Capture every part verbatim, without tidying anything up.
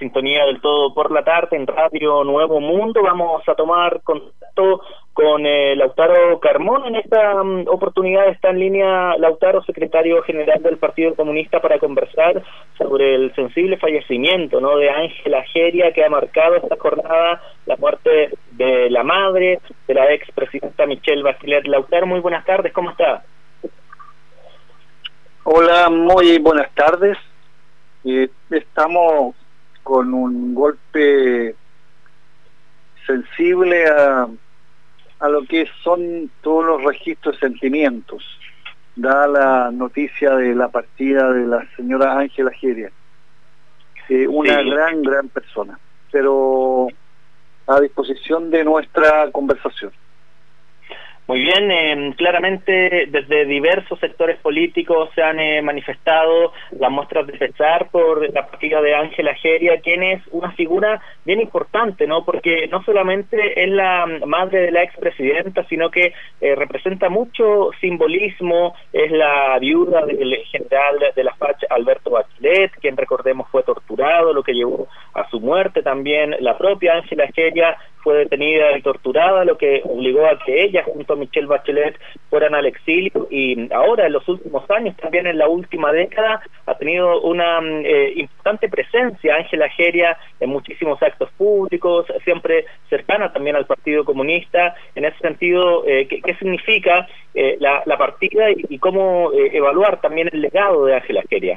sintonía del Todo por la Tarde en Radio Nuevo Mundo. Vamos a tomar contacto con eh, Lautaro Carmona. En esta um, oportunidad está en línea Lautaro, secretario general del Partido Comunista, para conversar sobre el sensible fallecimiento, ¿no?, de Ángela Geria, que ha marcado esta jornada la muerte de la madre de la expresidenta Michelle Bachelet. Lautaro, muy buenas tardes, ¿cómo está? Hola, muy buenas tardes. Eh, estamos con un golpe sensible a, a lo que son todos los registros de sentimientos, dada la noticia de la partida de la señora Ángela Geria, eh, una sí. gran, gran persona, pero a disposición de nuestra conversación. Muy bien, eh, claramente desde diversos sectores políticos se han eh, manifestado las muestras de pesar por la partida de Ángela Geria, quien es una figura bien importante, ¿no? Porque no solamente es la madre de la expresidenta, sino que eh, representa mucho simbolismo. Es la viuda del general de la F A C H, Alberto Bachelet, quien, recordemos, fue torturado, lo que llevó a su muerte. También la propia Ángela Geria fue detenida y torturada, lo que obligó a que ella, junto a Michelle Bachelet, fueran al exilio, y ahora en los últimos años, también en la última década, ha tenido una eh, importante presencia Ángela Geria en muchísimos actos públicos, siempre cercana también al Partido Comunista. En ese sentido, eh, ¿qué, qué significa eh, la, la partida y, y cómo eh, evaluar también el legado de Ángela Geria?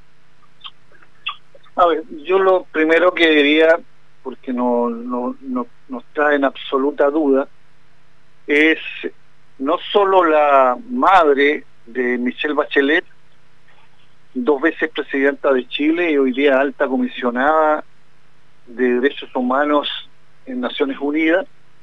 A ver, yo lo primero que diría, porque no, no, no, no está en absoluta duda, es no solo la madre de Michelle Bachelet, dos veces presidenta de Chile y hoy día alta comisionada de Derechos Humanos en Naciones Unidas,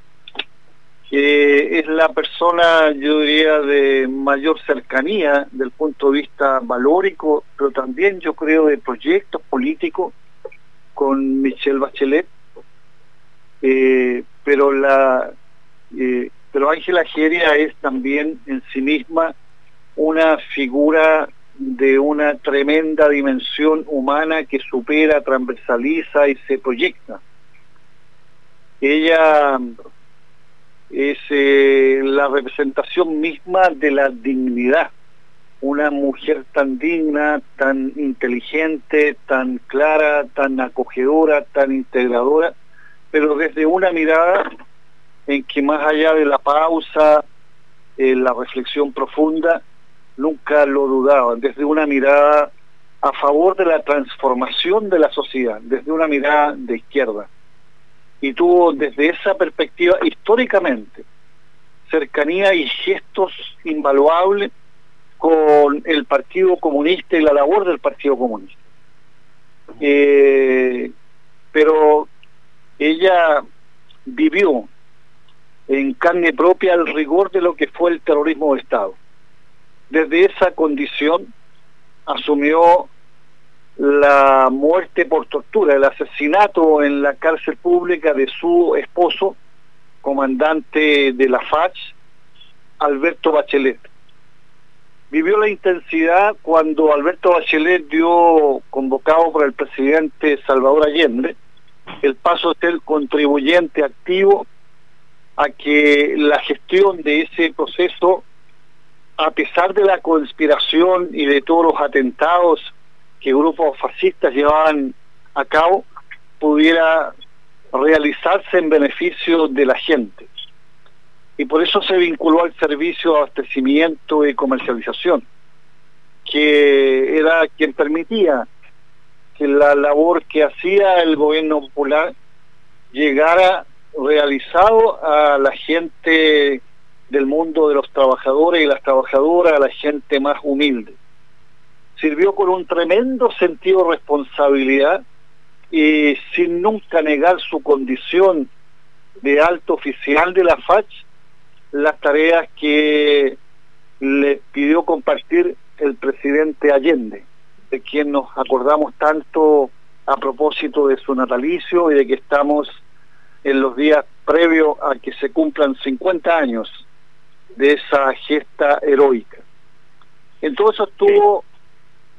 que es la persona, yo diría, de mayor cercanía del punto de vista valórico, pero también, yo creo, de proyectos políticos con Michelle Bachelet. Eh, pero la eh, pero Ángela Geria es también en sí misma una figura de una tremenda dimensión humana que supera, transversaliza y se proyecta. Ella es eh, la representación misma de la dignidad, una mujer tan digna, tan inteligente, tan clara, tan acogedora, tan integradora, pero desde una mirada en que, más allá de la pausa, eh, la reflexión profunda, nunca lo dudaban, desde una mirada a favor de la transformación de la sociedad, desde una mirada de izquierda. Y tuvo desde esa perspectiva, históricamente, cercanía y gestos invaluables con el Partido Comunista y la labor del Partido Comunista. Eh, pero ella vivió en carne propia el rigor de lo que fue el terrorismo de Estado. Desde esa condición asumió la muerte por tortura, el asesinato en la cárcel pública de su esposo, comandante de la F A C H, Alberto Bachelet. Vivió la intensidad cuando Alberto Bachelet dio, convocado por el presidente Salvador Allende, el paso de ser contribuyente activo a que la gestión de ese proceso, a pesar de la conspiración y de todos los atentados que grupos fascistas llevaban a cabo, pudiera realizarse en beneficio de la gente. Y por eso se vinculó al servicio de abastecimiento y comercialización, que era quien permitía que la labor que hacía el gobierno popular llegara realizado a la gente del mundo de los trabajadores y las trabajadoras, a la gente más humilde. Sirvió con un tremendo sentido de responsabilidad y sin nunca negar su condición de alto oficial de la F A C H, las tareas que le pidió compartir el presidente Allende, de quien nos acordamos tanto a propósito de su natalicio y de que estamos en los días previos a que se cumplan cincuenta años de esa gesta heroica. En todo eso estuvo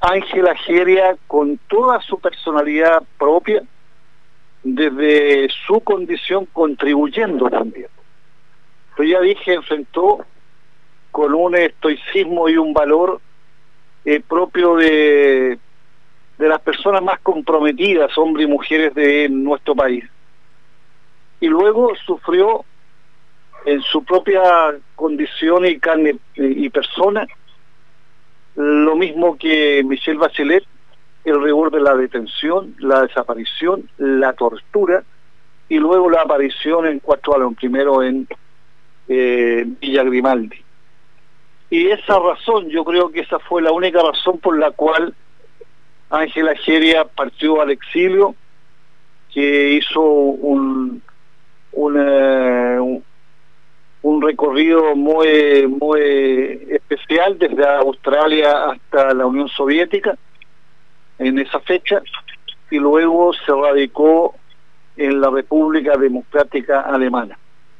Ángela Geria, con toda su personalidad propia, desde su condición contribuyendo también. Pero ya dije, enfrentó con un estoicismo y un valor eh, propio de, de las personas más comprometidas, hombres y mujeres de nuestro país. Y luego sufrió en su propia condición y carne y persona lo mismo que Michelle Bachelet, el rigor de la detención, la desaparición, la tortura y luego la aparición en Cuatro Alos, primero en eh, Villa Grimaldi. Y esa razón, yo creo que esa fue la única razón por la cual Ángela Geria partió al exilio, que hizo un un, uh, un, un recorrido muy muy especial desde Australia hasta la Unión Soviética en esa fecha, y luego se radicó en la República Democrática Alemana.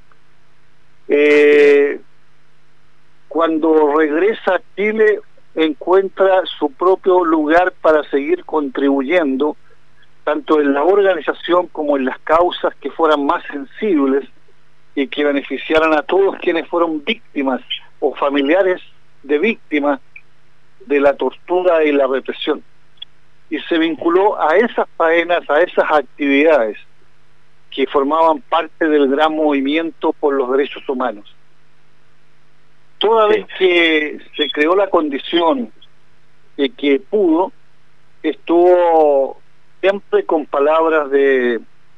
Eh, cuando regresa a Chile encuentra su propio lugar para seguir contribuyendo tanto en la organización como en las causas que fueran más sensibles y que beneficiaran a todos quienes fueron víctimas o familiares de víctimas de la tortura y la represión. Y se vinculó a esas faenas, a esas actividades que formaban parte del gran movimiento por los derechos humanos. Toda vez que se creó la condición de que pudo, estuvo siempre con palabras de,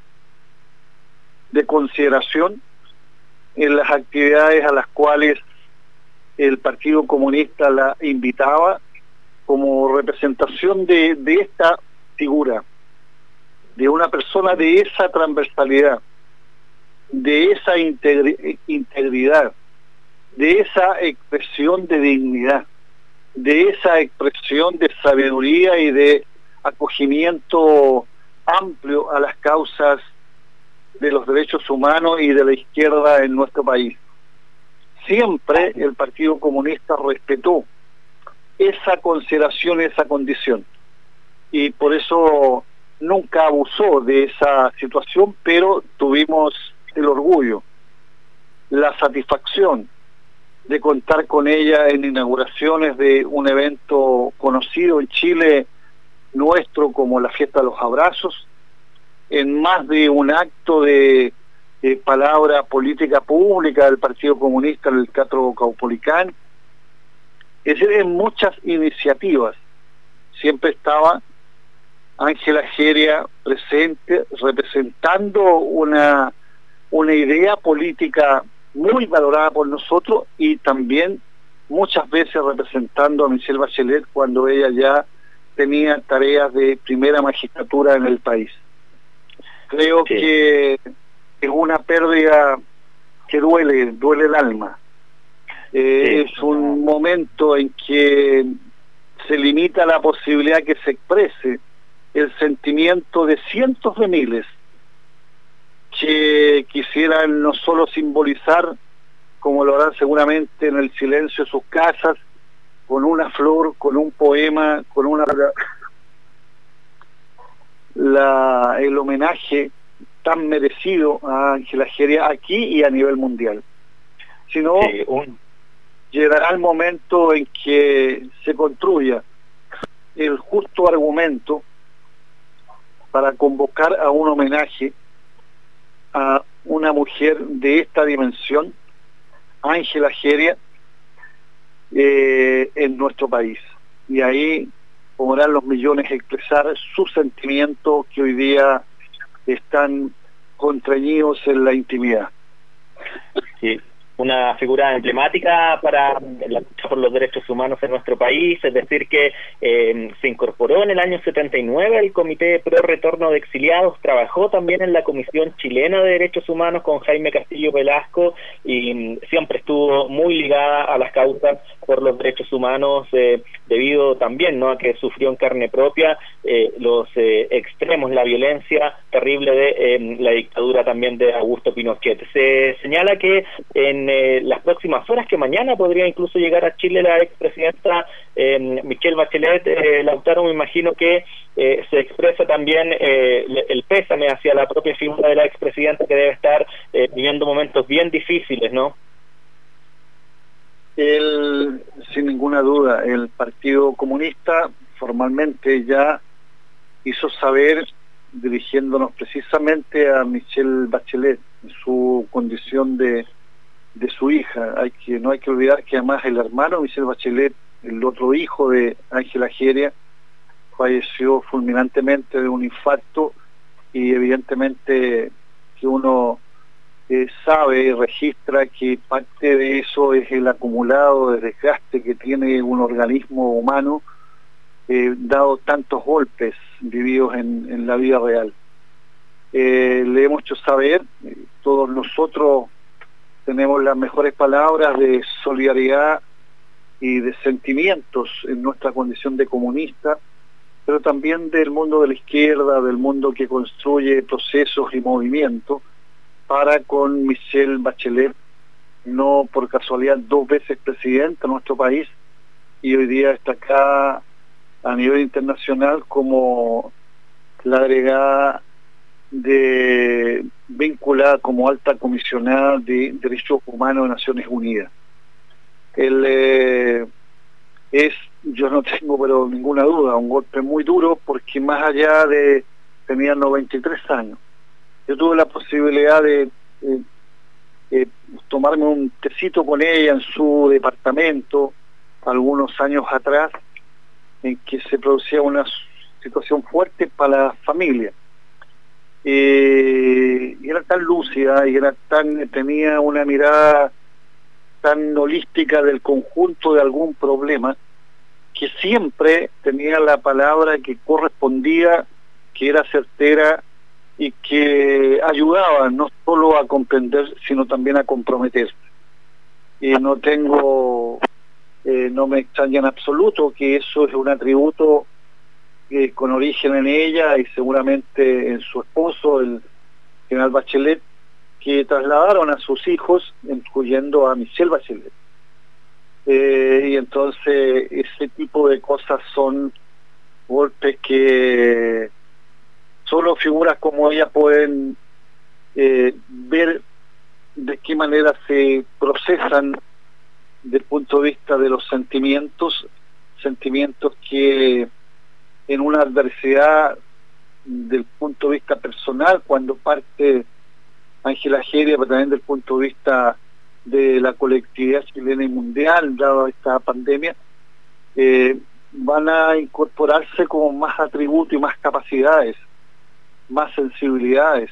de consideración en las actividades a las cuales el Partido Comunista la invitaba como representación de, de esta figura, de una persona de esa transversalidad, de esa integri- integridad, de esa expresión de dignidad, de esa expresión de sabiduría y de acogimiento amplio a las causas de los derechos humanos y de la izquierda en nuestro país. Siempre el Partido Comunista respetó esa consideración, esa condición, y por eso nunca abusó de esa situación, pero tuvimos el orgullo, la satisfacción de contar con ella en inauguraciones de un evento conocido en Chile nuestro como la Fiesta de los Abrazos, en más de un acto de, de palabra política pública del Partido Comunista en el Teatro Caupolicán. Es decir, en muchas iniciativas siempre estaba Ángela Geria presente, representando una, una idea política muy valorada por nosotros, y también muchas veces representando a Michelle Bachelet cuando ella ya tenía tareas de primera magistratura en el país. Creo sí. que es una pérdida que duele, duele el alma. Eh, sí. Es un momento en que se limita la posibilidad que se exprese el sentimiento de cientos de miles que quisieran no solo simbolizar, como lo harán seguramente en el silencio de sus casas, con una flor, con un poema, con una la el homenaje tan merecido a Ángela Geria aquí y a nivel mundial, sino sí, un... llegará el momento en que se construya el justo argumento para convocar a un homenaje a una mujer de esta dimensión, Ángela Geria, eh, en nuestro país. Y ahí podrán los millones expresar sus sentimientos que hoy día están contrañidos en la intimidad. Sí, una figura emblemática para la lucha por los derechos humanos en nuestro país, es decir que eh, se incorporó en el año setenta y nueve al Comité Pro Retorno de Exiliados, trabajó también en la Comisión Chilena de Derechos Humanos con Jaime Castillo Velasco, y mm, siempre estuvo muy ligada a las causas por los derechos humanos, eh, debido también, ¿no?, a que sufrió en carne propia eh, los eh, extremos, la violencia terrible de eh, la dictadura también de Augusto Pinochet. Se señala que en en eh, las próximas horas, que mañana podría incluso llegar a Chile la expresidenta eh, Michelle Bachelet. eh, Lautaro, me imagino que eh, se expresa también eh, el pésame hacia la propia figura de la expresidenta, que debe estar eh, viviendo momentos bien difíciles, ¿no? El, sin ninguna duda, el Partido Comunista formalmente ya hizo saber, dirigiéndonos precisamente a Michelle Bachelet, en su condición de, de su hija. Hay que, no hay que olvidar que además el hermano Michelle Bachelet, el otro hijo de Ángela Ageria, falleció fulminantemente de un infarto, y evidentemente que uno eh, sabe y registra que parte de eso es el acumulado de desgaste que tiene un organismo humano, eh, dado tantos golpes vividos en, en la vida real. Eh, le hemos hecho saber, eh, todos nosotros tenemos las mejores palabras de solidaridad y de sentimientos en nuestra condición de comunista, pero también del mundo de la izquierda, del mundo que construye procesos y movimientos, para con Michelle Bachelet, no por casualidad dos veces presidenta de nuestro país, y hoy día está acá a nivel internacional como la agregada de vinculada como alta comisionada de Derechos Humanos de Naciones Unidas. El, eh, es, yo no tengo pero ninguna duda, un golpe muy duro, porque más allá de, tenía noventa y tres años. Yo tuve la posibilidad de eh, eh, tomarme un tecito con ella en su departamento algunos años atrás, en que se producía una situación fuerte para la familia. Eh, y era tan lúcida y era tan, tenía una mirada tan holística del conjunto de algún problema, que siempre tenía la palabra que correspondía, que era certera y que ayudaba no solo a comprender, sino también a comprometerse. Y no tengo, eh, no me extraña en absoluto que eso es un atributo eh, con origen en ella y seguramente en su esposo, el general Bachelet, que trasladaron a sus hijos, incluyendo a Michelle Bachelet. Eh, y entonces ese tipo de cosas son golpes que solo figuras como ella pueden eh, ver de qué manera se procesan desde el punto de vista de los sentimientos, sentimientos que en una adversidad del punto de vista personal, cuando parte Ángela Ageria, pero también del punto de vista de la colectividad chilena y mundial, dado esta pandemia, eh, van a incorporarse como más atributos y más capacidades, más sensibilidades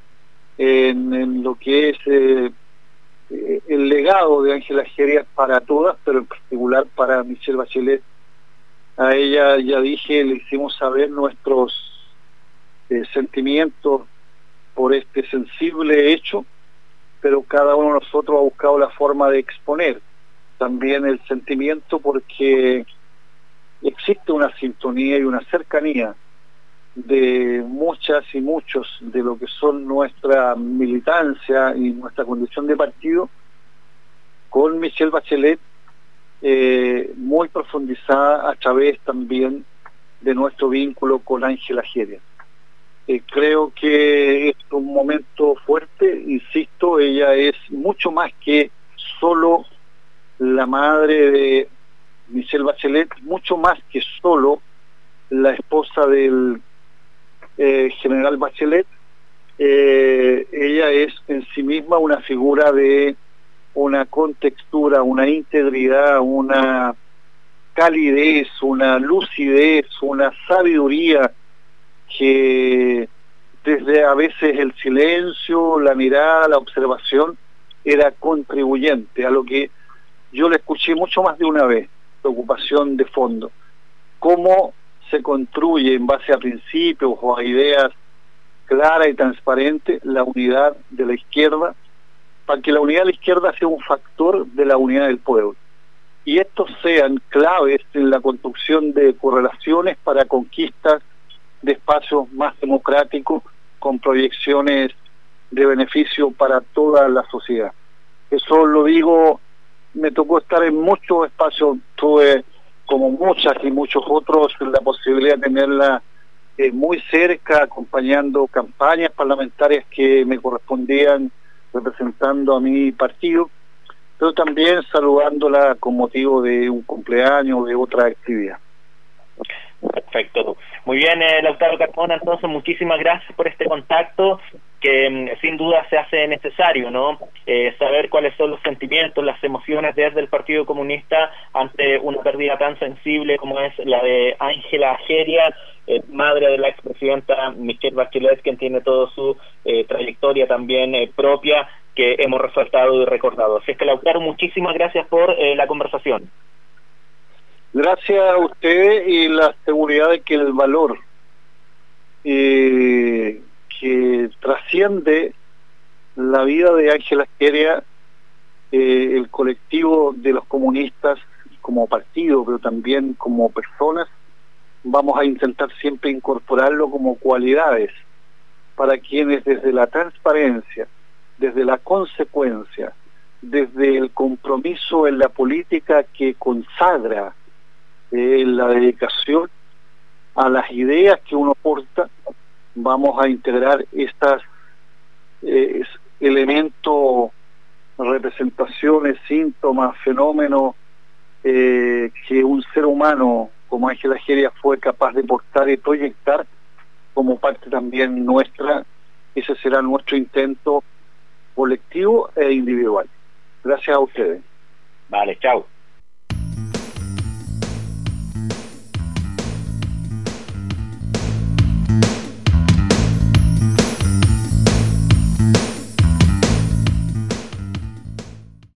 en, en lo que es eh, eh, el legado de Ángela Ageria para todas, pero en particular para Michelle Bachelet. A ella, ya dije, le hicimos saber nuestros eh, sentimientos por este sensible hecho, pero cada uno de nosotros ha buscado la forma de exponer también el sentimiento, porque existe una sintonía y una cercanía de muchas y muchos de lo que son nuestra militancia y nuestra condición de partido con Michelle Bachelet, eh, muy profundizada a través también de nuestro vínculo con Ángela Ageria. Eh, creo que es un momento fuerte, insisto, ella es mucho más que solo la madre de Michelle Bachelet, mucho más que solo la esposa del eh, general Bachelet. Eh, ella es en sí misma una figura de una contextura, una integridad, una calidez, una lucidez, una sabiduría que desde a veces el silencio, la mirada, la observación, era contribuyente a lo que yo le escuché mucho más de una vez, preocupación de fondo. Cómo se construye en base a principios o a ideas claras y transparentes la unidad de la izquierda, para que la unidad de la izquierda sea un factor de la unidad del pueblo. Y estos sean claves en la construcción de correlaciones para conquistas de espacios más democráticos, con proyecciones de beneficio para toda la sociedad. Eso lo digo, me tocó estar en muchos espacios, tuve como muchas y muchos otros la posibilidad de tenerla eh, muy cerca, acompañando campañas parlamentarias que me correspondían, representando a mi partido, pero también saludándola con motivo de un cumpleaños o de otra actividad. Perfecto. Muy bien, eh, Lautaro Carmona, entonces muchísimas gracias por este contacto que mm, sin duda se hace necesario, ¿no? Eh, saber cuáles son los sentimientos, las emociones desde el Partido Comunista ante una pérdida tan sensible como es la de Ángela Ageria, eh, madre de la expresidenta Michelle Bachelet, quien tiene toda su eh, trayectoria también eh, propia, que hemos resaltado y recordado. Así es que, Lautaro, muchísimas gracias por eh, la conversación. Gracias a ustedes y la seguridad de que el valor eh, que trasciende la vida de Ángela Ageria, eh, el colectivo de los comunistas como partido, pero también como personas, vamos a intentar siempre incorporarlo como cualidades para quienes desde la transparencia, desde la consecuencia, desde el compromiso en la política que consagra eh, la dedicación a las ideas que uno porta, vamos a integrar estos eh, elementos, representaciones, síntomas, fenómenos eh, que un ser humano como Ángela Ageria fue capaz de portar y proyectar como parte también nuestra. Ese será nuestro intento colectivo e individual. Gracias a ustedes. Vale, chao.